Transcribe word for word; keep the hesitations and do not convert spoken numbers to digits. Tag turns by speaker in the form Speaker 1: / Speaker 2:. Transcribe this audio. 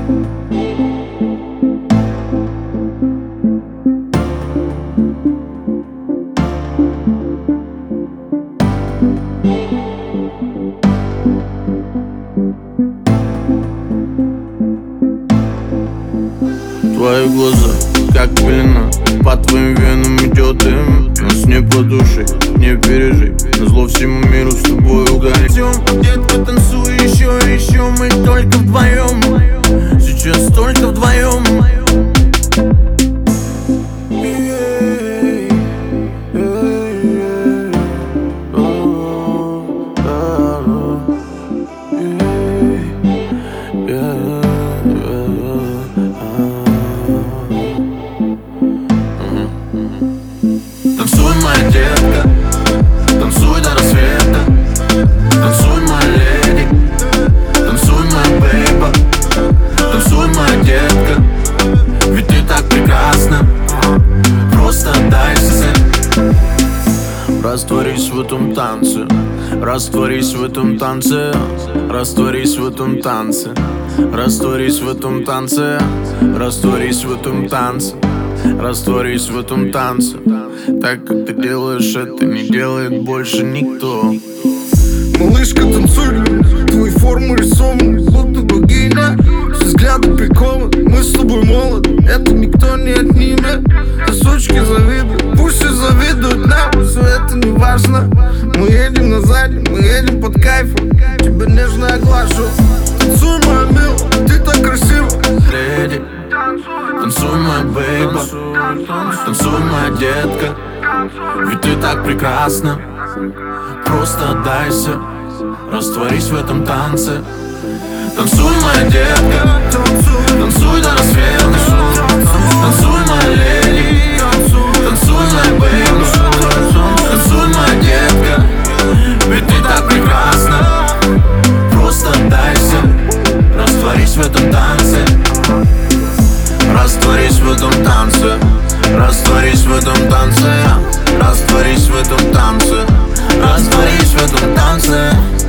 Speaker 1: Твои глаза, как пелена, по твоим венам идет дым. Нас не подушай, не пережи, назло всему миру с тобой угорим. Детка, танцуй еще, еще, мы только вдвоем. Сейчас только вдвоем. Танцуй, моя детка, танцуй до рассвета. Танцуй, моя леди, танцуй, моя бейба. Танцуй, моя детка, ведь ты так прекрасна. Просто отдайся. Растворись в этом танце, растворись в этом танце, растворись в этом танце, растворись в этом танце, растворись в этом танце, растворись в этом танце. Так как ты делаешь это, не делает больше никто.
Speaker 2: Малышка, танцуй, твои формы рисованы, будто богиня. Все взгляды прикованы, мы с тобой молоды, это никто не отнимет. Сосочки завидуют, пусть все завидуют нам, все это не важно. Мы едем на заднем, мы едем под кайфом, тебя нежно оглажу. Танцуй, моя милая, ты так красива.
Speaker 1: Леди, танцуй, моя бейба, танцуй, моя детка, ведь ты так прекрасна. Просто отдайся, растворись в этом танце. Танцуй, моя детка, танцуй до рассвета. Танцуй, моя леди, танцуй, моя бейба. Танцуй, моя детка, ведь ты так прекрасна. Просто отдайся, растворись в этом танце. Растворись в этом танце, растворись в этом танце, растворись в этом танце, растворись в этом танце.